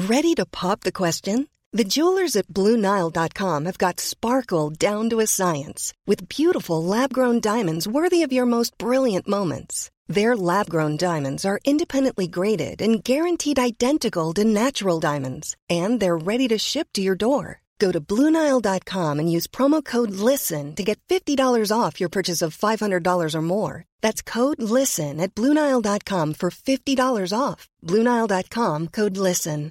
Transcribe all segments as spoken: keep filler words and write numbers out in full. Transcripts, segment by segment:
Ready to pop the question? The jewelers at Blue Nile dot com have got sparkle down to a science with beautiful lab-grown diamonds worthy of your most brilliant moments. Their lab-grown diamonds are independently graded and guaranteed identical to natural diamonds, and they're ready to ship to your door. Go to Blue Nile dot com and use promo code LISTEN to get fifty dollars off your purchase of five hundred dollars or more. That's code LISTEN at Blue Nile dot com for fifty dollars off. Blue Nile dot com, code LISTEN.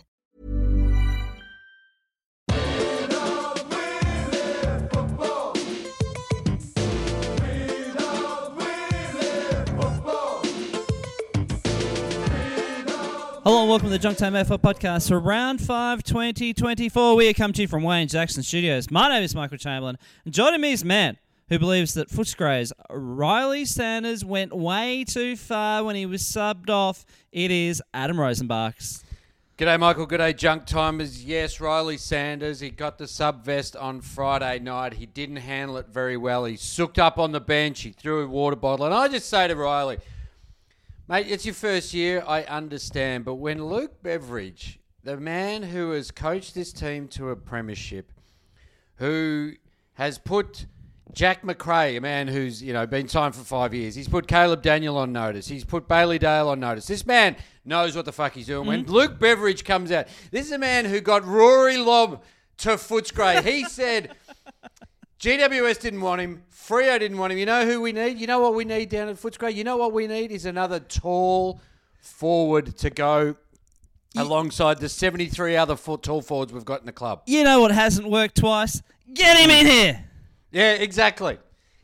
Hello and welcome to the Junk Time F L podcast for round five twenty twenty-four. We are coming to you from Wayne Jackson Studios. My name is Michael Chamberlain, and joining me is a man who believes that Footscray's Riley Sanders went way too far when he was subbed off. It is Adam Rosenbachs. G'day, Michael. G'day, Junk Timers. Yes, Riley Sanders, he got the sub vest on Friday night. He didn't handle it very well. He sooked up on the bench. He threw a water bottle. And I just say to Riley, mate, it's your first year, I understand. But when Luke Beveridge, the man who has coached this team to a premiership, who has put Jack McRae, a man who's, you know, been signed for five years, he's put Caleb Daniel on notice, he's put Bailey Dale on notice. This man knows what the fuck he's doing. Mm-hmm. When Luke Beveridge comes out, this is a man who got Rory Lobb to Footscray. He said G W S didn't want him. Freo didn't want him. You know who we need? You know what we need down at Footscray? You know what we need is another tall forward to go you, alongside the seventy-three other foot tall forwards we've got in the club. You know what hasn't worked twice? Get him in here. Yeah, exactly.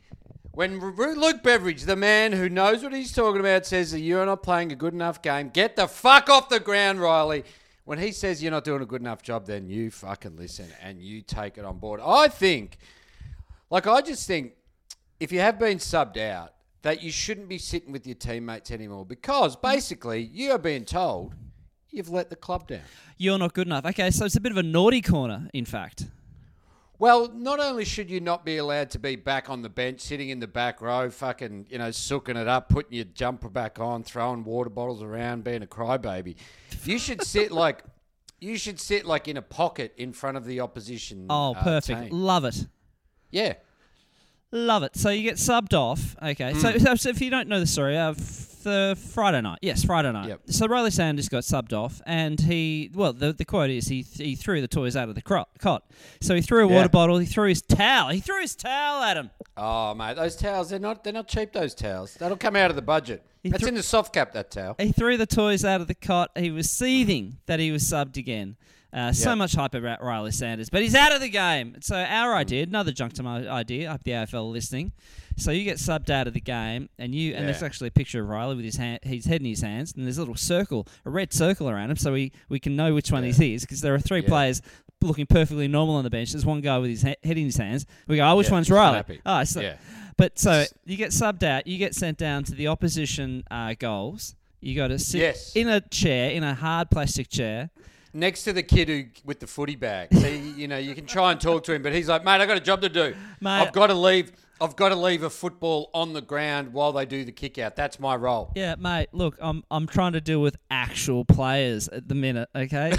When Luke Beveridge, the man who knows what he's talking about, says that you're not playing a good enough game, get the fuck off the ground, Riley. When he says you're not doing a good enough job, then you fucking listen and you take it on board. I think, like I just think, if you have been subbed out, that you shouldn't be sitting with your teammates anymore because basically you are being told you've let the club down. You're not good enough. Okay, so it's a bit of a naughty corner, in fact. Well, not only should you not be allowed to be back on the bench, sitting in the back row, fucking, you know, sooking it up, putting your jumper back on, throwing water bottles around, being a crybaby. You should sit like, you should sit like in a pocket in front of the opposition. Oh, uh, perfect. team. Love it. Yeah. Love it. So you get subbed off. Okay. Mm. So, so if you don't know the story, uh, the Friday night. Yes, Friday night. Yep. So Riley Sanders got subbed off, and he, well, the, the quote is he he threw the toys out of the cot. So he threw a yeah. water bottle. He threw his towel. He threw his towel at him. Oh, mate, those towels, they're not they're not cheap, those towels. That'll come out of the budget. He That's th- in the soft cap, that towel. He threw the toys out of the cot. He was seething that he was subbed again. Uh, yep. So much hype about Riley Sanders, but he's out of the game. So our idea, another Junk Time idea, up the A F L listening. So you get subbed out of the game, and you yeah. and there's actually a picture of Riley with his hand, his head in his hands, and there's a little circle, a red circle around him, so we, we can know which one yeah. he is, because there are three yeah. players looking perfectly normal on the bench. There's one guy with his he- head in his hands. We go, oh, which yeah, one's Riley? Happy. Oh, so, yeah. But so you get subbed out, you get sent down to the opposition uh, goals. You got to sit yes. in a chair, in a hard plastic chair. Next to the kid who with the footy bag. So, you, you know, you can try and talk to him, but he's like, mate, I've got a job to do. Mate, I've got to leave. I've got to leave a football on the ground while they do the kick out. That's my role. Yeah, mate, look, I'm I'm trying to deal with actual players at the minute, okay?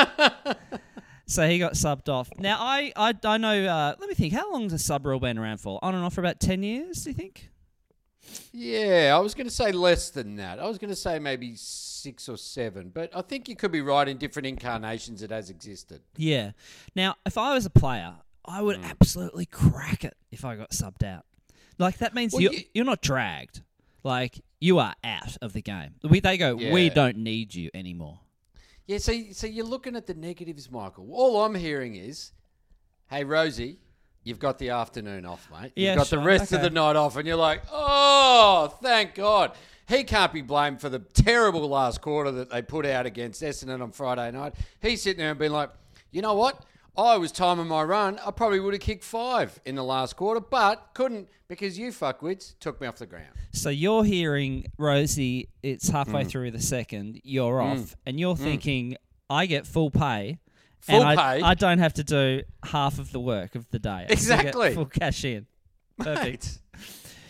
So he got subbed off. Now, I I, I know, uh, let me think, how long has the sub rule been around for? On and off for about ten years, do you think? Yeah, I was going to say less than that. I was going to say maybe six or seven, but I think you could be right in different incarnations it has existed. Yeah. Now, if I was a player, I would mm. absolutely crack it if I got subbed out. Like, that means well, you're, you... you're not dragged. Like, you are out of the game. We, they go, yeah. we don't need you anymore. Yeah, so, so you're looking at the negatives, Michael. All I'm hearing is, hey, Rosie, you've got the afternoon off, mate. You've yeah, got sure. the rest okay. of the night off, and you're like, oh, thank God. He can't be blamed for the terrible last quarter that they put out against Essendon on Friday night. He's sitting there and being like, you know what? I was timing my run. I probably would have kicked five in the last quarter, but couldn't because you fuckwits took me off the ground. So you're hearing, Rosie, it's halfway mm. through the second, you're mm. off, and you're mm. thinking, I get full pay. Full and pay? I, I don't have to do half of the work of the day. Exactly. Full cash in. Perfect. Mate.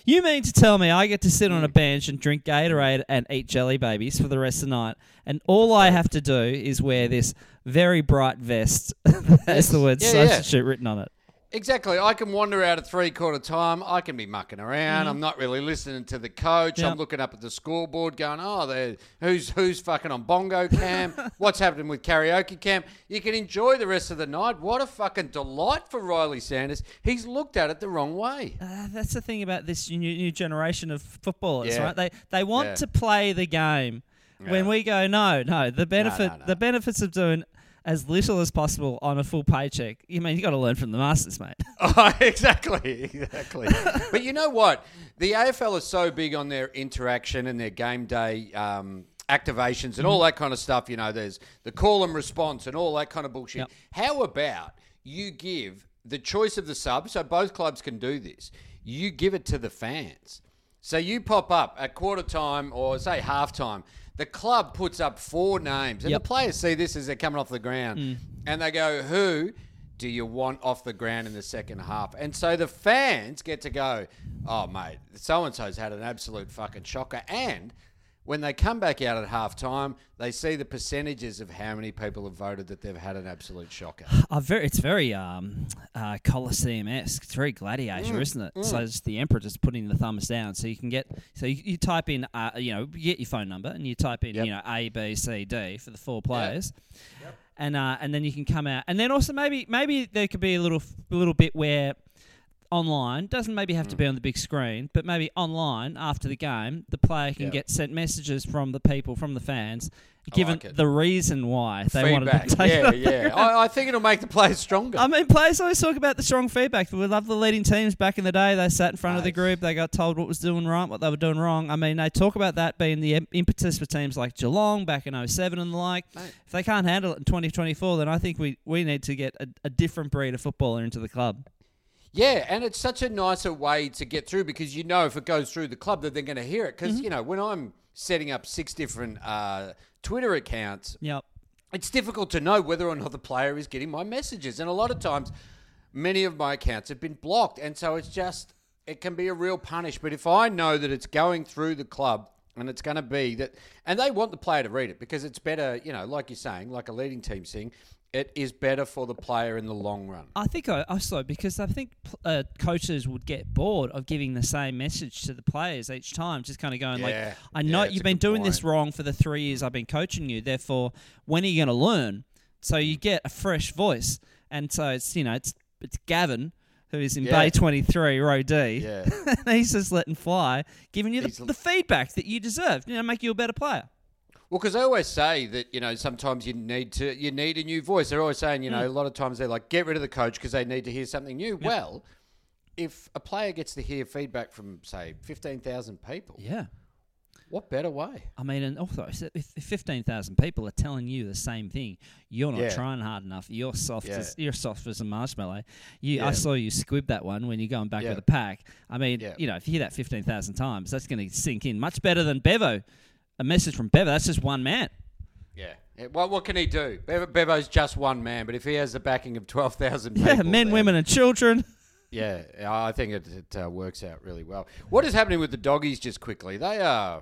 You mean to tell me I get to sit on a bench and drink Gatorade and eat Jelly Babies for the rest of the night, and all I have to do is wear this very bright vest that has the word Yeah, substitute yeah. written on it? Exactly. I can wander out at three-quarter time. I can be mucking around. Mm. I'm not really listening to the coach. Yep. I'm looking up at the scoreboard going, oh, there, who's who's fucking on bongo cam? What's happening with karaoke cam? You can enjoy the rest of the night. What a fucking delight for Riley Sanders. He's looked at it the wrong way. Uh, that's the thing about this new, new generation of footballers, Yeah. right? They they want Yeah. to play the game. Yeah. When we go, no, no, the benefit, no, no. the benefits of doing as little as possible on a full paycheck. You mean you got to learn from the masters, mate. Oh, exactly, exactly. But you know what? The A F L is so big on their interaction and their game day um, activations and all that kind of stuff. You know, there's the call and response and all that kind of bullshit. Yep. How about you give the choice of the sub, so both clubs can do this, you give it to the fans. So you pop up at quarter time or say half time. The club puts up four names, and Yep. the players see this as they're coming off the ground, Mm. and they go, who do you want off the ground in the second half? And so the fans get to go, oh, mate, so-and-so's had an absolute fucking shocker. And when they come back out at half time, they see the percentages of how many people have voted that they've had an absolute shocker. Uh, very, it's very um, uh, Colosseum-esque. It's very gladiator, Mm, isn't it? mm. So it's the emperor just putting the thumbs down, so you can get. So you, you type in, uh, you know, you get your phone number and you type in, Yep. you know, A, B, C, D for the four players, yep. and uh, and then you can come out, and then also maybe maybe there could be a little a little bit where. Online doesn't maybe have to be on the big screen, but maybe online after the game, the player can Yep. get sent messages from the people, from the fans, given like it. the reason why they wanted Feedback. to take Yeah, it. yeah. I, I think it'll make the players stronger. I mean, players always talk about the strong feedback. We love the leading teams back in the day. They sat in front of the Nice. group. They got told what was doing right, what they were doing wrong. I mean, they talk about that being the im- impetus for teams like Geelong back in oh seven and the like. Mate. If they can't handle it in twenty twenty-four, then I think we, we need to get a, a different breed of footballer into the club. Yeah, and it's such a nicer way to get through because you know if it goes through the club that they're going to hear it. Because, Mm-hmm. you know, when I'm setting up six different uh, Twitter accounts, Yep. it's difficult to know whether or not the player is getting my messages. And a lot of times, many of my accounts have been blocked. And so it's just, it can be a real punish. But if I know that it's going through the club and it's going to be that, and they want the player to read it because it's better, you know, like you're saying, like a leading team saying, it is better for the player in the long run. I think I, I saw because I think uh, coaches would get bored of giving the same message to the players each time, just kind of going Yeah. like, "I know Yeah, it's you've a been good doing this point. wrong for the three years I've been coaching you. Therefore, when are you going to learn?" So you get a fresh voice, and so it's you know it's it's Gavin who is in Yeah. Bay twenty-three, row D. Yeah. and he's just letting fly, giving you He's the, l- the feedback that you deserve, you know, make you a better player. Well, because I always say that, you know, sometimes you need to you need a new voice. They're always saying, you know, a lot of times they're like, get rid of the coach because they need to hear something new. Well, if a player gets to hear feedback from, say, fifteen thousand people, Yeah. what better way? I mean, and also, if if fifteen thousand people are telling you the same thing, you're not Yeah. trying hard enough. You're soft. Yeah. As, you're soft as a marshmallow. You, I Yeah. saw you squib that one when you're going back Yeah. with a pack. I mean, Yeah. you know, if you hear that fifteen thousand times, that's going to sink in much better than Bevo. A message from Bevo, that's just one man. Yeah. yeah. Well, what can he do? Bevo, Bevo's just one man, but if he has the backing of twelve thousand people... Yeah, men, then- women, and children. Yeah, I think it, it uh, works out really well. What is happening with the doggies just quickly? They are...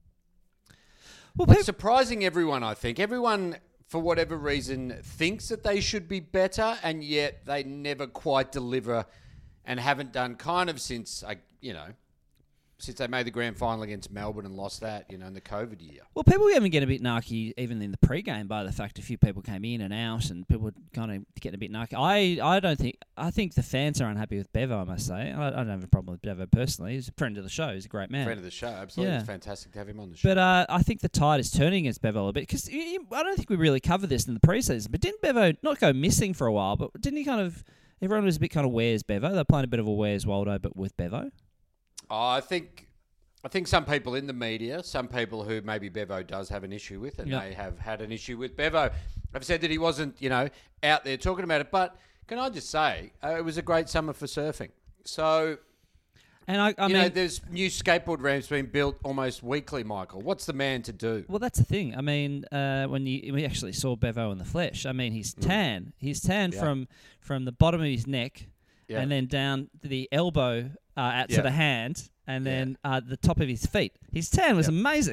Well, It's peop- surprising everyone, I think. Everyone, for whatever reason, thinks that they should be better, and yet they never quite deliver and haven't done kind of since, I, you know, since they made the grand final against Melbourne and lost that, you know, in the COVID year. Well, people were even getting a bit narky even in the pre-game by the fact a few people came in and out and people were kind of getting a bit narky. I, I don't think... I think the fans are unhappy with Bevo, I must say. I, I don't have a problem with Bevo personally. He's a friend of the show. He's a great man. Friend of the show, absolutely. Yeah. It's fantastic to have him on the show. But uh, I think the tide is turning against Bevo a bit because I don't think we really covered this in the preseason. But didn't Bevo not go missing for a while? But didn't he kind of... Everyone was a bit kind of where's Bevo? They're playing a bit of a where's Waldo, but with Bevo. Oh, I think... I think some people in the media, some people who maybe Bevo does have an issue with, and Yep. they have had an issue with Bevo, have said that he wasn't, you know, out there talking about it. But can I just say, uh, it was a great summer for surfing. So, And I, I you mean... know, there's new skateboard ramps being built almost weekly, Michael. What's the man to do? Well, that's the thing. I mean, uh, when you we actually saw Bevo in the flesh, I mean, he's tan. He's tan Yeah. from from the bottom of his neck Yeah. and then down to the elbow uh, out Yeah. to the hand. and then uh, the top of his feet. His tan was Yep. amazing.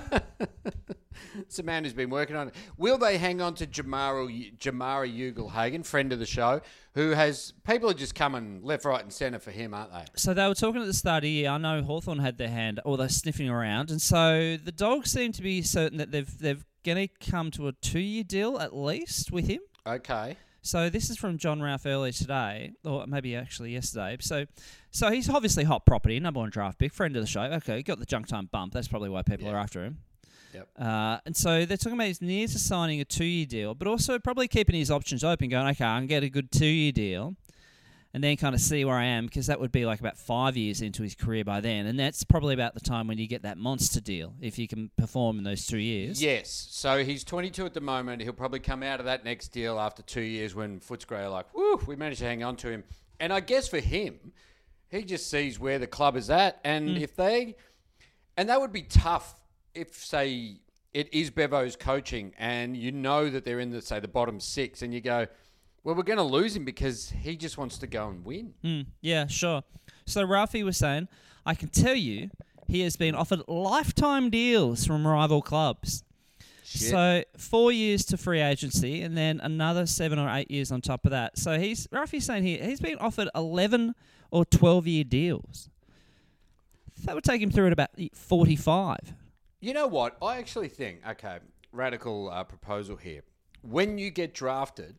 It's a man who's been working on it. Will they hang on to Jamara, Jamara Ugle-Hagen, friend of the show, who has... People are just coming left, right and centre for him, aren't they? So they were talking at the start of the year. I know Hawthorn had their hand, or they're sniffing around. And so the Dogs seem to be certain that they've they've going to come to a two-year deal at least with him. Okay. So this is from John Ralph earlier today, or maybe actually yesterday. So so he's obviously hot property, number one draft pick, friend of the show. Okay, got the junk time bump. That's probably why people Yeah. are after him. Yep. Uh, and so they're talking about he's near to signing a two-year deal, but also probably keeping his options open, going, okay, I can get a good two-year deal and then kind of see where I am, because that would be like about five years into his career by then. And that's probably about the time when you get that monster deal, if you can perform in those two years. Yes. So he's twenty-two at the moment. He'll probably come out of that next deal after two years when Footscray are like, woo, we managed to hang on to him. And I guess for him, he just sees where the club is at. And Mm. if they... And that would be tough if, say... It is Bevo's coaching, and you know that they're in the, say, the bottom six, and you go, well, we're going to lose him because he just wants to go and win. Mm, yeah, sure. So Ralphie was saying, I can tell you he has been offered lifetime deals from rival clubs. Shit. So four years to free agency and then another seven or eight years on top of that. So he's Ralphie's saying here he's been offered eleven or twelve-year deals. That would take him through at about forty-five. You know what? I actually think, okay, radical uh, proposal here. When you get drafted,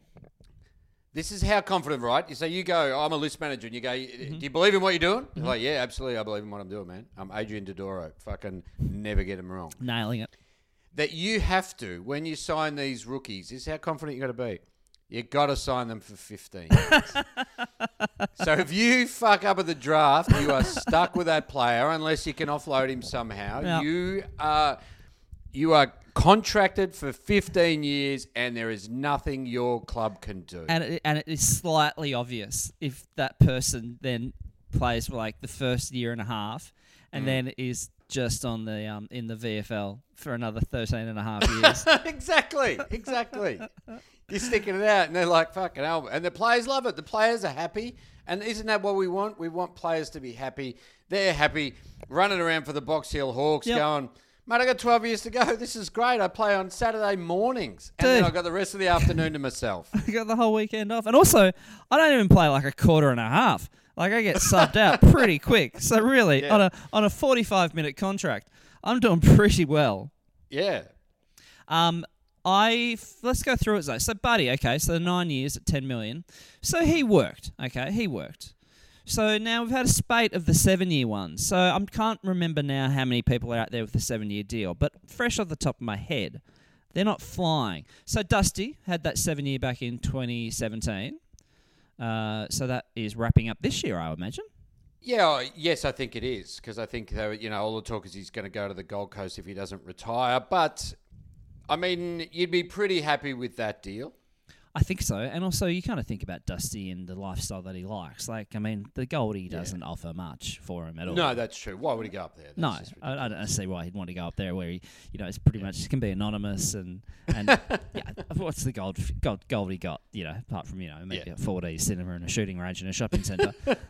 this is how confident, right? You say, you go, I'm a list manager, and you go, Mm-hmm. do you believe in what you're doing? You're like, yeah, absolutely, I believe in what I'm doing, man. I'm Adrian Dodoro. Fucking never get him wrong. Nailing it. That you have to, when you sign these rookies, this is how confident you got to be. You got to sign them for fifteen years. So if you fuck up at the draft, you are stuck with that player unless you can offload him somehow. Yeah. You are you are contracted for fifteen years, and there is nothing your club can do. And it, and it is slightly obvious if that person then plays for like the first year and a half and Mm. then is just on the um in the V F L for another thirteen and a half years. exactly, exactly. You're sticking it out, and they're like, fucking hell. And the players love it. The players are happy. And isn't that what we want? We want players to be happy. They're happy, running around for the Box Hill Hawks, Yep. going, mate, I got twelve years to go. This is great. I play on Saturday mornings. And then Dude. I got the rest of the afternoon to myself. I got the whole weekend off. And also, I don't even play like a quarter and a half. Like I get subbed out pretty quick. So really, Yeah. on a on a forty-five minute contract, I'm doing pretty well. Yeah. Um, I let's go through it though. So Buddy, okay, so nine years at ten million. So he worked. Okay, he worked. So now we've had a spate of the seven-year ones. So I can't remember now how many people are out there with the seven-year deal, but fresh off the top of my head, they're not flying. So Dusty had that seven-year back in twenty seventeen. Uh, so that is wrapping up this year, I would imagine. Yeah, oh, yes, I think it is. Because I think, uh, you know, all the talk is he's going to go to the Gold Coast if he doesn't retire. But, I mean, you'd be pretty happy with that deal. I think so. And also, you kind of think about Dusty and the lifestyle that he likes. Like, I mean, the Goldie doesn't offer much for him at all. No, that's true. Why would he go up there? That's No, just I, I don't see why he'd want to go up there where he, you know, it's pretty much he can be anonymous and and yeah, what's the gold gold Goldie got? You know, apart from you know maybe Yeah. a four D cinema and a shooting range and a shopping centre.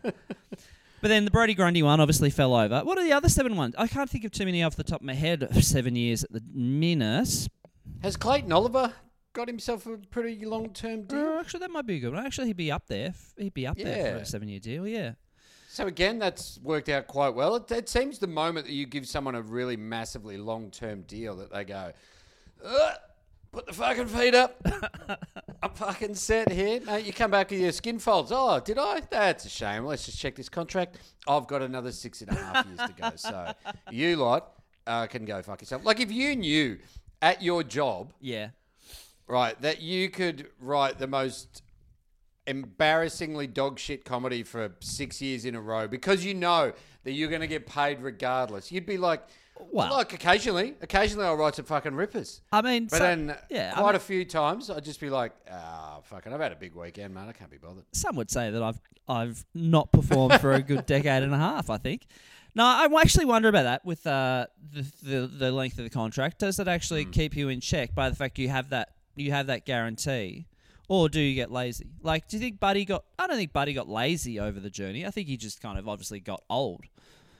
But then the Brody Grundy one obviously fell over. What are the other seven ones? I can't think of too many off the top of my head. Of seven years at the minute. Has Clayton Oliver got himself a pretty long-term deal? Uh, actually, that might be a good one. Actually, he'd be up there. He'd be up there for Yeah. a seven-year deal. Yeah. So again, that's worked out quite well. It, it seems the moment that you give someone a really massively long-term deal that they go, "Ugh, put the fucking feet up. I'm fucking set here. Mate, you come back with your skin folds. Oh, did I? That's a shame. Let's just check this contract. I've got another six and a half years to go. So you lot uh, can go fuck yourself. Like if you knew at your job, Yeah. right, that you could write the most embarrassingly dog shit comedy for six years in a row because you know that you're going to get paid regardless. You'd be like, Well- like occasionally, occasionally I'll write some fucking rippers. I mean, But so- then yeah, I quite mean- a few times I'd just be like, ah, fucking, I've had a big weekend, man. I can't be bothered. some would say that I've I've not performed for a good decade and a half. I think. No, I actually wonder about that with uh, the, the the length of the contract. Does it actually keep you in check by the fact you have that you have that guarantee, or do you get lazy? Like, do you think Buddy got? I don't think Buddy got lazy over the journey. I think he just kind of obviously got old.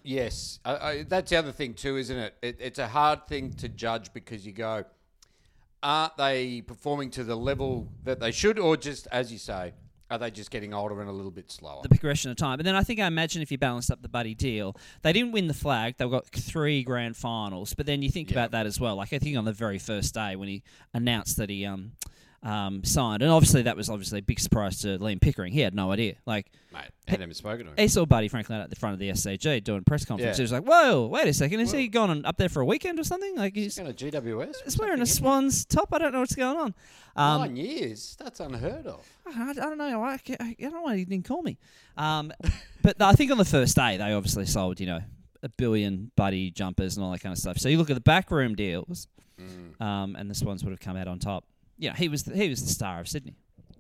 Yes, I, I, that's the other thing too, isn't it? it? It's a hard thing to judge because you go, aren't they performing to the level that they should, or just, as you say, are they just getting older and a little bit slower? The progression of time. But then I think I imagine if you balance up the Buddy deal, they didn't win the flag. They've got three grand finals. But then you think Yeah. about that as well. Like I think on the very first day when he announced that he um, um, signed, and obviously that was obviously a big surprise to Liam Pickering. He had no idea. Like Mate, I hadn't even spoken to him. he saw Buddy Franklin at the front of the S C G doing a press conference. Yeah. He was like, "Whoa, wait a second! Is Well- he gone up there for a weekend or something? Like he's, Going to G W S? he's wearing a Swans top. I don't know what's going on." Um, Nine years? That's unheard of. I, I don't know. I, I, I don't know why he didn't call me. Um, but I think on the first day they obviously sold, you know, a billion Buddy jumpers and all that kind of stuff. So you look at the backroom deals, Mm. um, and the Swans would have come out on top. You know, he was the, he was the star of Sydney.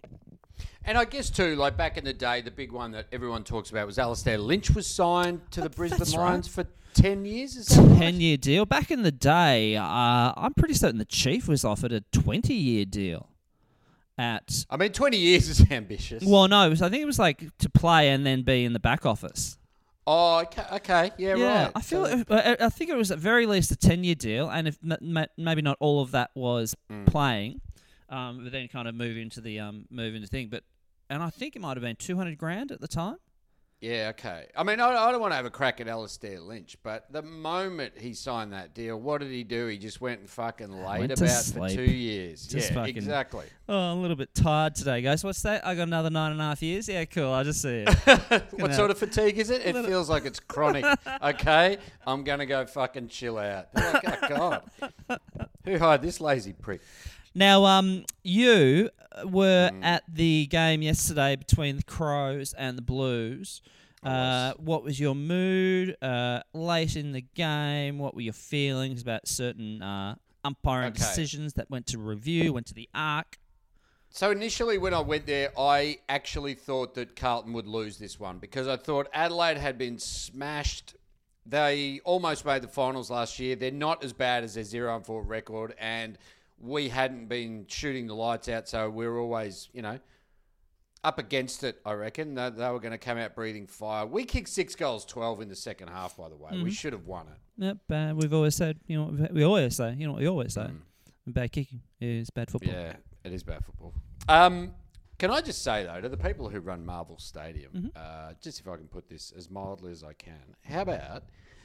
And I guess, too, like back in the day, the big one that everyone talks about was Alistair Lynch was signed to the Brisbane that's right. Lions for ten years. Is that right? ten-year deal. Back in the day, uh, I'm pretty certain the Chief was offered a twenty-year deal at... I mean, twenty years is ambitious. Well, no, it was, I think it was like to play and then be in the back office. Oh, okay. okay. Yeah, Yeah, right. I feel. So- I I think it was at very least a ten-year deal, and if m- m- maybe not all of that was Mm. playing, um, but then kind of move into the um, move into thing. But and I think it might have been two hundred grand at the time. Yeah, okay. I mean, I, I don't want to have a crack at Alistair Lynch, but the moment he signed that deal, what did he do? He just went and fucking laid Went to about for sleep. two years. Just yeah, fucking- exactly. Oh, I'm a little bit tired today, guys. What's that? I got another nine and a half years. Yeah, cool. I'll just see it. What sort of fatigue is it? It little- feels like it's chronic. Okay, I'm gonna go fucking chill out. They're like, oh God, who hired this lazy prick? Now, um, you were Mm. at the game yesterday between the Crows and the Blues. I Uh, was. what was your mood uh, late in the game? What were your feelings about certain uh, umpiring Okay. decisions that went to review, went to the arc? So initially, when I went there, I actually thought that Carlton would lose this one because I thought Adelaide had been smashed. They almost made the finals last year. They're not as bad as their zero and four record, and we hadn't been shooting the lights out, so we were always, you know, up against it, I reckon. They, they were going to come out breathing fire. We kicked six goals, twelve in the second half, by the way. We should have won it. Yep, uh, we've always said, you know, what we always say, you know what we always say, bad kicking is bad football. Yeah, it is bad football. Um, can I just say, though, to the people who run Marvel Stadium, uh, just if I can put this as mildly as I can, how about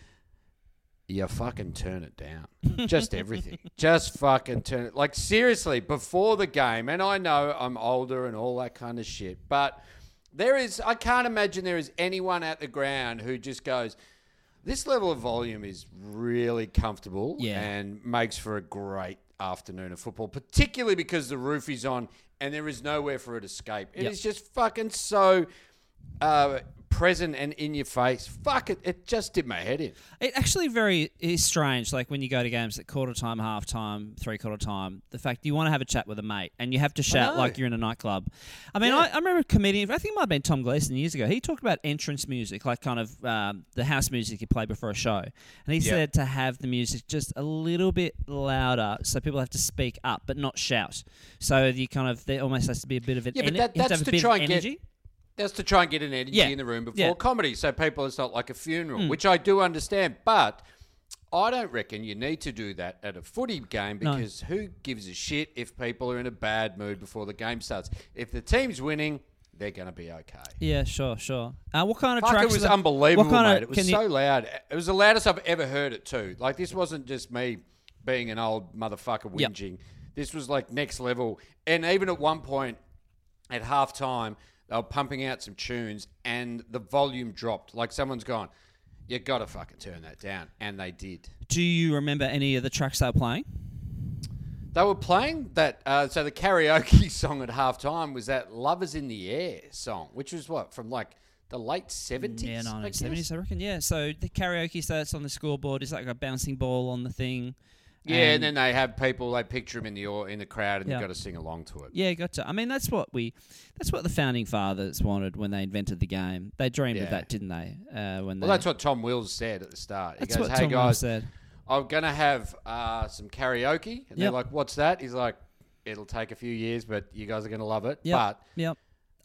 you fucking turn it down? Just everything. Just fucking turn it. Like, seriously, before the game, and I know I'm older and all that kind of shit, but there is, I can't imagine there is anyone at the ground who just goes, this level of volume is really comfortable Yeah. and makes for a great afternoon of football, particularly because the roof is on and there is nowhere for it to escape. It Yep. is just fucking so uh, present and in your face. Fuck it. It just did my head in. It actually very is strange, like when you go to games at quarter time, half time, three quarter time, the fact you want to have a chat with a mate and you have to shout know. like you're in a nightclub. I mean, Yeah. I, I remember a comedian, I think it might have been Tom Gleason years ago, he talked about entrance music, like kind of um, the house music you play before a show. And he Yeah. said to have the music just a little bit louder so people have to speak up but not shout. So you kind of, there almost has to be a bit of an Yeah, but ener- that- you have to that's have a to bit try of and get- energy. That's to try and get an energy Yeah. in the room before Yeah. comedy, so people, it's not like a funeral, Mm. which I do understand. But I don't reckon you need to do that at a footy game No. because who gives a shit if people are in a bad mood before the game starts? If the team's winning, they're going to be okay. Yeah, sure, sure. Uh, what kind of Fuck, tracks? it was are the- unbelievable, what kind mate. of- It was can you- so loud. It was the loudest I've ever heard it too. Like, this wasn't just me being an old motherfucker Yep. whinging. This was like next level. And even at one point at halftime, they were pumping out some tunes and the volume dropped. Like someone's gone, you got to fucking turn that down. And they did. Do you remember any of the tracks they were playing? They were playing that, uh, so the karaoke song at halftime was that Lovers in the Air song, which was what, from like the late seventies? Yeah, I nineteen guess? seventies, I reckon. Yeah, so the karaoke starts on the scoreboard. It's like a bouncing ball on the thing. Yeah, and, then they have people, they picture them in the au- in the crowd and Yeah. you've got to sing along to it. Yeah, gotcha. I mean, that's what we, that's what the founding fathers wanted when they invented the game. They dreamed of Yeah. that, didn't they? Uh, when Well, they, that's what Tom Wills said at the start. He that's goes, what hey Tom Wills guys, said. I'm going to have uh, some karaoke. And they're Yep. like, what's that? He's like, it'll take a few years, but you guys are going to love it. Yep. But Yep.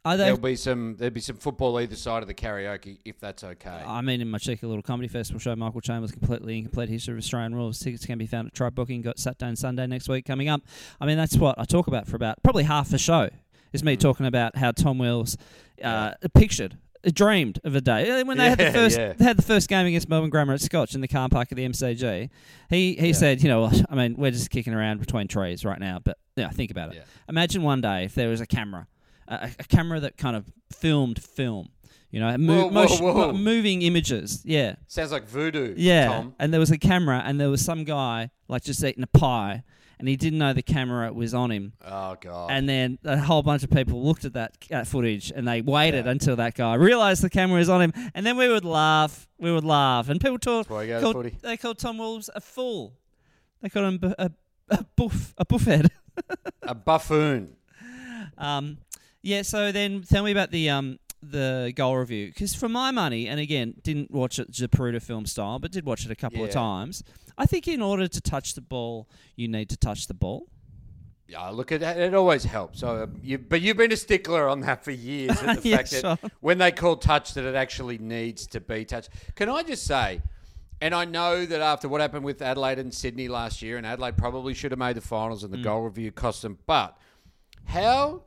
Are they- there'll be some there'll be some football either side of the karaoke if that's okay. I mean, in my cheeky little comedy festival show, Michael Chambers' Completely Incomplete History of Australian Rules. Tickets can be found at Try Booking. Got Saturday and Sunday next week coming up. I mean, that's what I talk about for about probably half the show. Is me talking about how Tom Wills uh, pictured. Dreamed of a day when they Yeah, had the first yeah. they had the first game against Melbourne Grammar at Scotch in the car park at the M C G. He he Yeah. said, you know, I mean, we're just kicking around between trees right now, but yeah, think about it. Yeah. Imagine one day if there was a camera, a, a camera that kind of filmed film, you know, mo- Whoa, whoa, motion, whoa. moving images. Yeah, Sounds like voodoo, yeah. Tom. And there was a camera, and there was some guy like just eating a pie, and he didn't know the camera was on him. Oh, God. And then a whole bunch of people looked at that uh, footage and they waited Yeah. until that guy realised the camera was on him. And then we would laugh. We would laugh. And people talk, That's why you go to called, footy. they called Tom Wills a fool. They called him a, a, a buff, a buffhead. A buffoon. um, yeah, so then tell me about the um, the goal review. Because for my money, and again, didn't watch it Zapruder film style, but did watch it a couple of Yeah. times. I think in order to touch the ball, you need to touch the ball. Yeah, look, it, it always helps. So, uh, you, but you've been a stickler on that for years. At the Yeah, fact that sure. when they call touch, that it actually needs to be touched. Can I just say, and I know that after what happened with Adelaide and Sydney last year, and Adelaide probably should have made the finals, and the Mm. goal review cost them. But how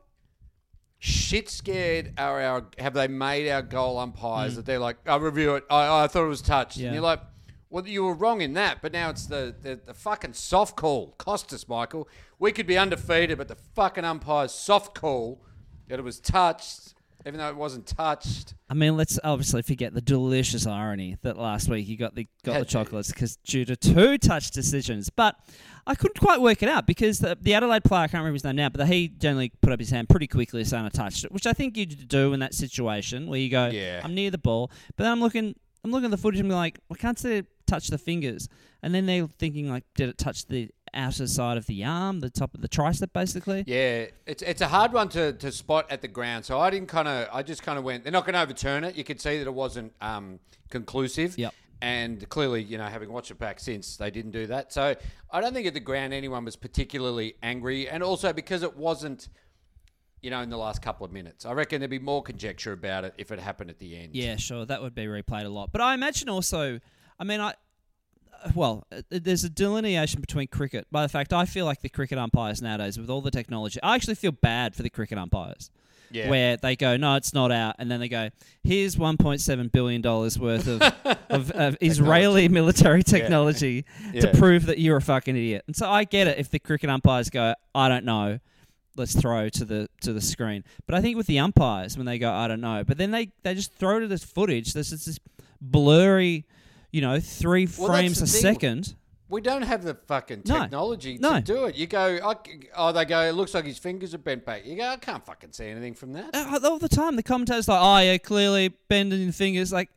shit scared are our? Have they made our goal umpires that they're like, I'll review it. I, I thought it was touched, Mm. Yeah. and you're like. Well, you were wrong in that, but now it's the, the, the fucking soft call. Cost us, Michael. We could be undefeated, but the fucking umpire's soft call that it was touched, even though it wasn't touched. I mean, let's obviously forget the delicious irony that last week you got the got the chocolates because due to two touch decisions. But I couldn't quite work it out because the, the Adelaide player, I can't remember his name now, but he generally put up his hand pretty quickly saying I touched it, which I think you do in that situation where you go, Yeah. I'm near the ball, but then I'm looking, I'm looking at the footage and I'm like, I can't see it touch the fingers, and then they're thinking like, did it touch the outer side of the arm, the top of the tricep, basically? Yeah, it's it's a hard one to, to spot at the ground. So I didn't kind of, I just kind of went, they're not going to overturn it. You could see that it wasn't um, conclusive. Yep. And clearly, you know, having watched it back since, they didn't do that. So I don't think at the ground anyone was particularly angry. And also because it wasn't, you know, in the last couple of minutes. I reckon there'd be more conjecture about it if it happened at the end. Yeah, sure. That would be replayed a lot. But I imagine also, I mean, I, well, uh, there's a delineation between cricket. By the fact, I feel like the cricket umpires nowadays, with all the technology, I actually feel bad for the cricket umpires. Yeah. Where they go, no, it's not out. And then they go, here's one point seven billion dollars worth of, of, of Israeli military technology Yeah. to Yeah. prove that you're a fucking idiot. And so I get it if the cricket umpires go, I don't know. Let's throw to the to the screen. But I think with the umpires, when they go, I don't know. But then they, they just throw to this footage. There's just this blurry, you know, three Well, frames a that's the thing. second. We don't have the fucking No. technology to No. do it. You go, I, oh, they go, it looks like his fingers are bent back. You go, I can't fucking see anything from that. Uh, all the time, the commentators like, oh yeah, clearly bending the fingers. Like,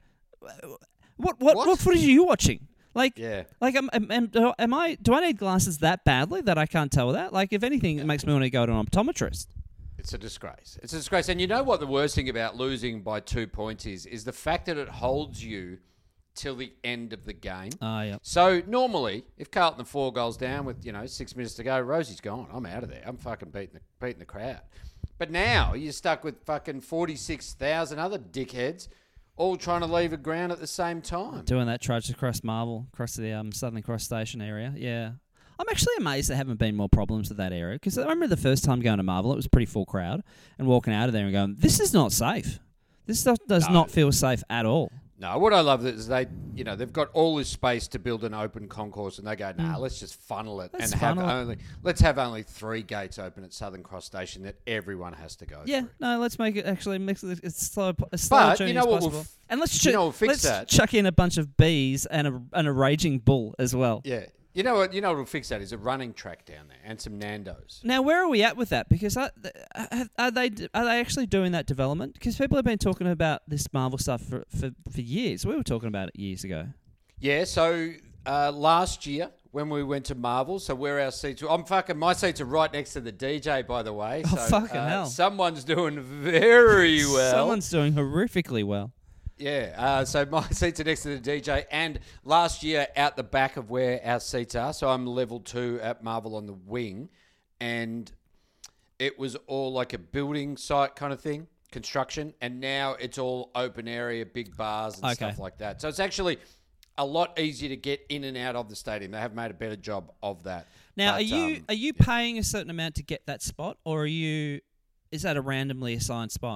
what what what, What? footage are you watching? Like, Yeah. like am, am, am, do- am I? Do I need glasses that badly that I can't tell that? Like, if anything, it makes me want to go to an optometrist. It's a disgrace. It's a disgrace. And you know what the worst thing about losing by two points is? Is the fact that it holds you till the end of the game. Oh, yeah. So normally, if Carlton are four goals down with, you know, six minutes to go, Rosie's gone. I'm out of there. I'm fucking beating the, beating the crowd. But now you're stuck with fucking forty-six thousand other dickheads all trying to leave a ground at the same time. Doing that trudge across Marvel, across the um, Southern Cross Station area. Yeah. I'm actually amazed there haven't been more problems with that area because I remember the first time going to Marvel, it was a pretty full crowd, and walking out of there and going, this is not safe. This stuff does No. not feel safe at all. No, what I love is they, you know, they've got all this space to build an open concourse, and they go, nah, let's just funnel it Let's and have funnel it. only, let's have only three gates open at Southern Cross Station that everyone has to go Yeah, through. no, let's make it actually mix it as slow, as slow But a journey you know as what will possible. f- and let's, you chu- know what will fix let's that? chuck in a bunch of bees and a, and a raging bull as well. Yeah. You know what? You know what will fix that is a running track down there and some Nando's. Now, where are we at with that? Because are, are they are they actually doing that development? Because people have been talking about this Marvel stuff for, for, for years. We were talking about it years ago. Yeah. So uh, last year when we went to Marvel, so where our seats were, I'm fucking my seats are right next to the D J, by the way. Oh, so, fucking uh, hell. Someone's doing very well. Someone's doing horrifically well. Yeah, uh, so my seats are next to the D J, and last year out the back of where our seats are, so I'm level two at Marvel on the wing, and it was all like a building site kind of thing. construction, and now it's all open area, big bars and Okay. stuff like that. So it's actually a lot easier to get in and out of the stadium. They have made a better job of that. Now, But, are you um, are you paying a certain amount to get that spot, or are you is that a randomly assigned spot?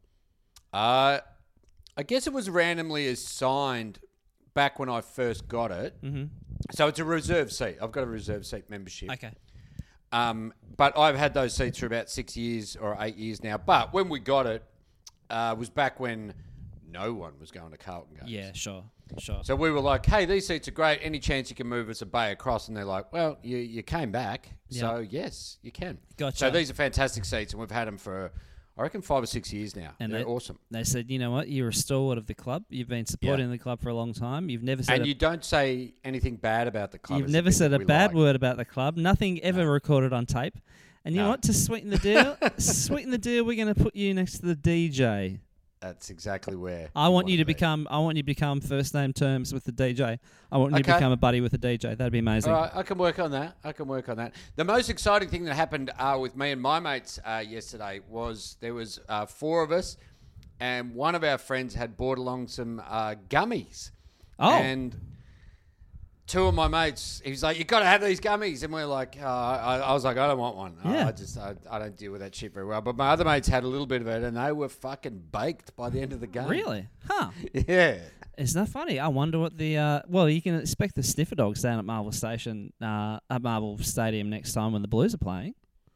Uh, I guess it was randomly assigned back when I first got it. Mm-hmm. So it's a reserve seat. I've got a reserve seat membership. Okay. Um, but I've had those seats for about six years or eight years now. But when we got it, uh, was back when no one was going to Carlton games. Yeah, sure, sure. So we were like, hey, these seats are great. Any chance you can move us a bay across? And they're like, well, you, you came back. So, yes, you can. Gotcha. So these are fantastic seats, and we've had them for, I reckon, five or six years now. And they're they- awesome. They said, you know what, you're a stalwart of the club. You've been supporting Yeah. the club for a long time. You've never said And a, you don't say anything bad about the club. you've It's never thing said that a we bad like. word about the club. Nothing ever recorded on tape. And you know No. what? To sweeten the deal, sweeten the deal, we're going to put you next to the D J. That's exactly where I we want you to wanna be. become. I want you to become first name terms with the D J. I want you to Okay. become a buddy with the D J. That'd be amazing. All right, I can work on that. I can work on that. The most exciting thing that happened uh, with me and my mates uh, yesterday was there was uh, four of us, and one of our friends had brought along some uh, gummies. Oh. And two of my mates, he was like, "You got to have these gummies," and we're like, uh, I, I was like, "I don't want one. I- Yeah. I just I, I don't deal with that shit very well." But my other mates had a little bit of it, and they were fucking baked by the end of the game. Really? Huh? Yeah. Isn't that funny? I wonder what the uh, well, you can expect the sniffer dogs down at Marvel Station, uh, at Marvel Stadium next time when the Blues are playing.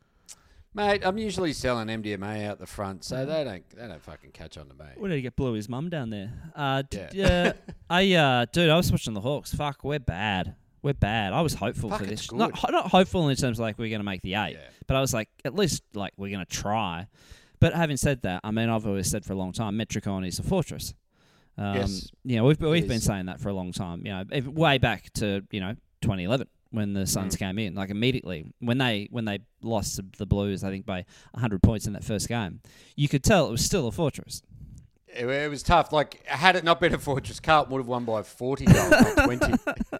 Mate, I'm usually selling M D M A out the front, so they don't they don't fucking catch on to me. We need to get Bluey's mum down there. Uh, d- Yeah. uh, I uh, dude, I was watching the Hawks. Fuck, we're bad. We're bad. I was hopeful Fuck, for it's this. good. Not ho- not hopeful in terms of like we're going to make the eight, Yeah. but I was like, at least like we're going to try. But having said that, I mean, I've always said for a long time, Metricon is a fortress. Um, Yes. You know, we've we've It been is. saying that for a long time. You know, if- way back to you know twenty eleven when the Suns Mm. came in, like immediately when they when they lost to the Blues, I think by one hundred points in that first game, you could tell it was still a fortress. It, it was tough. Like, had it not been a Fortress, Carlton would have won by forty goals, not twenty.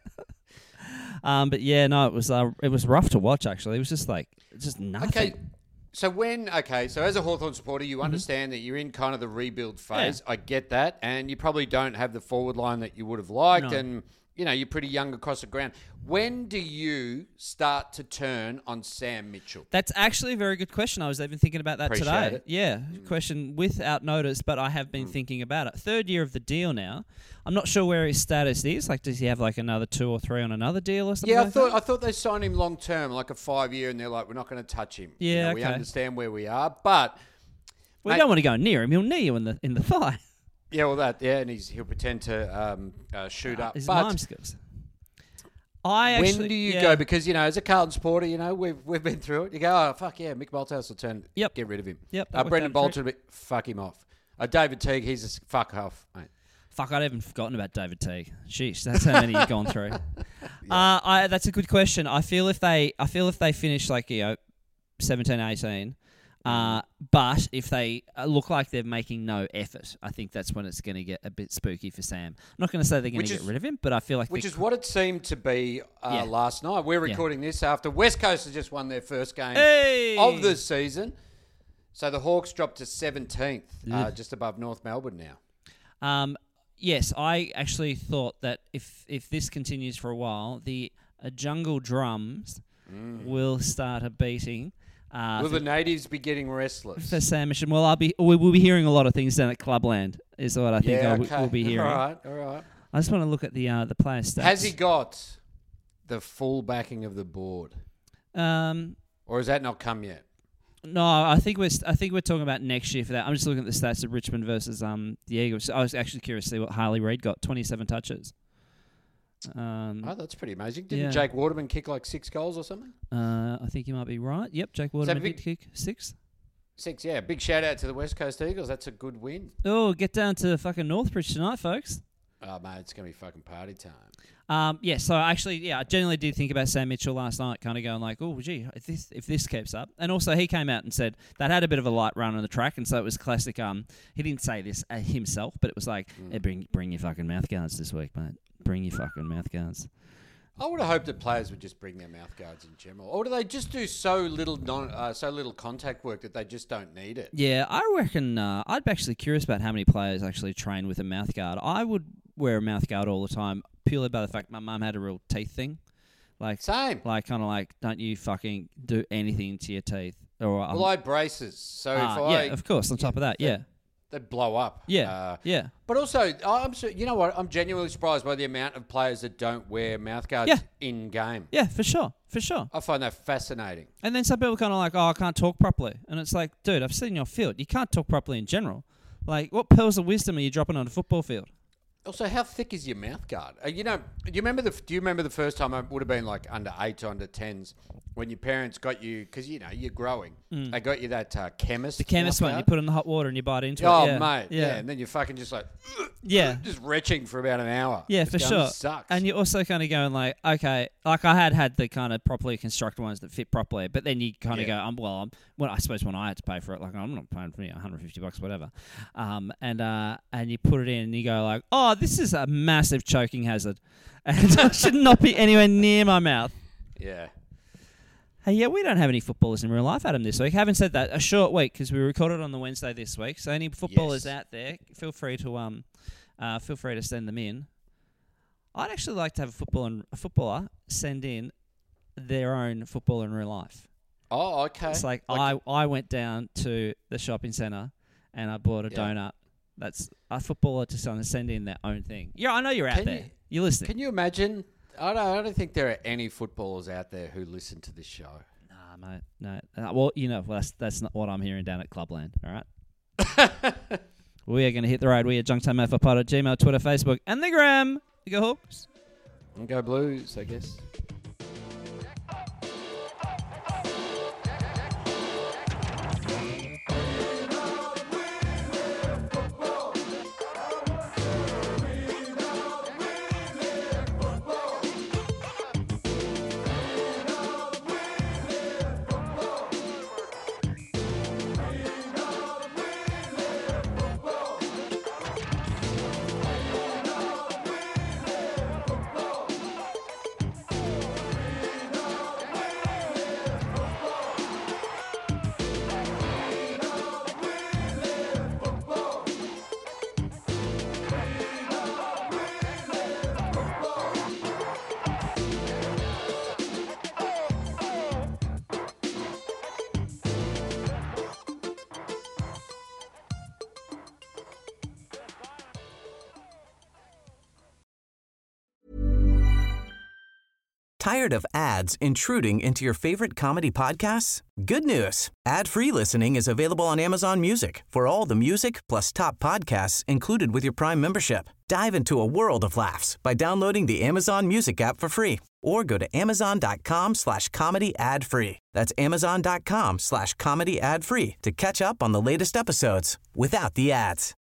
Um, but yeah, no, it was uh, it was rough to watch. Actually, it was just like just nothing. Okay, so when okay, so as a Hawthorn supporter, you understand that you're in kind of the rebuild phase. I get that, and you probably don't have the forward line that you would have liked, No. and you know you're pretty young across the ground. When do you start to turn on Sam Mitchell? That's actually a very good question. I was even thinking about that Appreciate today. it. Yeah, question without notice, but I have been thinking about it. Third year of the deal now. I'm not sure where his status is. Like, does he have like another two or three on another deal or something? Yeah, I like thought that? I thought they signed him long term, like a five year, and they're like, we're not going to touch him. You Yeah, know, we okay. understand where we are, but we mate- don't want to go near him. He'll knee you in the in the thigh. yeah, well that yeah, and he's he'll pretend to um, uh, shoot up. His But mime skills. I when actually, do you yeah. go? Because you know, as a Carlton supporter, you know we've we've been through it. You go, oh fuck yeah, Mick Malthouse will turn. Yep. Get rid of him. Yep, that Uh, worked Brendan out a Bolton, will be- fuck him off. Uh, David Teague, he's a s- fuck off, mate. Fuck, I'd even forgotten about David Teague. Sheesh, that's how many you've gone through. uh, I, that's a good question. I feel if they, I feel if they finish like you know, seventeen, eighteen, uh, but if they uh, look like they're making no effort, I think that's when it's going to get a bit spooky for Sam. I'm not going to say they're going Which to get is- rid of him, but I feel like Which they is what it seemed to be uh, Yeah. last night. We're Yeah. recording this after West Coast has just won their first game Hey! of the season. So the Hawks dropped to seventeenth, uh, Yeah. just above North Melbourne now. Um, yes, I actually thought that if if this continues for a while, the uh, jungle drums will start a beating. Uh, Will for, the natives be getting restless? for Sam Mission. Well, I'll be. We will be hearing a lot of things down at Clubland. Is what I think yeah, I w- okay. we'll be hearing. All right, all right. I just want to look at the uh, the player stats. Has he got the full backing of the board, Um, or has that not come yet? no, I think we're st- I think we're talking about next year for that. I'm just looking at the stats of Richmond versus um the Eagles. I was actually curious to see what Harley Reid got. twenty-seven touches. Um, Oh, that's pretty amazing. Didn't yeah. Jake Waterman kick like six goals or something? uh, I think you might be right. Yep, Jake Waterman big- did kick six. Six, yeah. Big shout out to the West Coast Eagles. That's a good win. Oh, get down to fucking Northbridge tonight, folks. Oh, mate, it's going to be fucking party time. Um, yeah, so actually, yeah, I genuinely did think about Sam Mitchell last night, kind of going like, oh, gee, if this if this keeps up. And also, he came out and said that had a bit of a light run on the track, and so it was classic. Um, he didn't say this uh, himself, but it was like, hey, bring bring your fucking mouth guards this week, mate. Bring your fucking mouth guards. I would have hoped that players would just bring their mouth guards in general, or do they just do so little non, uh, so little contact work that they just don't need it? Yeah, I reckon uh, I'd be actually curious about how many players actually train with a mouth guard. I would wear a mouth guard all the time purely by the fact my mum had a real teeth thing. Like, Same. Like, kind of like, don't you fucking do anything to your teeth. Or, um, Well, I had braces, so ah, if I... yeah, of course, on top of that, yeah. They'd blow up. Yeah, Uh, yeah. But also, I'm su- you know what? I'm genuinely surprised by the amount of players that don't wear mouth guards Yeah. in game. Yeah, for sure, for sure. I find that fascinating. And then some people kind of like, oh, I can't talk properly. And it's like, dude, I've seen your field. You can't talk properly in general. Like, what pearls of wisdom are you dropping on a football field? Also, how thick is your mouth guard? Uh, you know, do you remember the? Do you remember the first time? It would have been like under eights, under tens, when your parents got you, because you know you're growing. Mm. They got you that uh, chemist. The chemist mouth one, you guard. put it in the hot water and you bite into Oh, it. Yeah. mate, yeah. Yeah. and then you're fucking just like, Yeah. just retching for about an hour. Yeah, Just for going, sure. "This sucks. And you're also kind of going like, okay, like I had had the kind of properly constructed ones that fit properly, but then you kind of Yeah. go, um, well, I'm, well, I suppose when I had to pay for it, like I'm not paying for you know, one hundred fifty bucks, whatever, um, and uh, and you put it in and you go like, oh, this is a massive choking hazard, and it should not be anywhere near my mouth. yeah. Hey, yeah, we don't have any footballers in real life, Adam, this week. Having said that, a short week because we recorded on the Wednesday this week. So any footballers Yes. out there, feel free to um, uh, feel free to send them in. I'd actually like to have a football and a footballer send in their own footballer in real life. Oh, okay. It's like, I, I went down to the shopping centre and I bought a Yeah. donut. That's a footballer to send send in their own thing. Yeah, I know you're out Can there. you- You're listening. Can you imagine? I don't, I don't think there are any footballers out there who listen to this show. Nah, mate. No. Uh, well, you know, well, that's that's not what I'm hearing down at Clubland. All right. We are going to hit the road. We are Junktime Alpha Pod at Gmail, Twitter, Facebook, and the Gram. You go Hawks. And go Blues, I guess. Tired of ads intruding into your favorite comedy podcasts? Good news. Ad-free listening is available on Amazon Music for all the music plus top podcasts included with your Prime membership. Dive into a world of laughs by downloading the Amazon Music app for free or go to amazon.com slash comedy ad free. That's amazon.com slash comedy ad free to catch up on the latest episodes without the ads.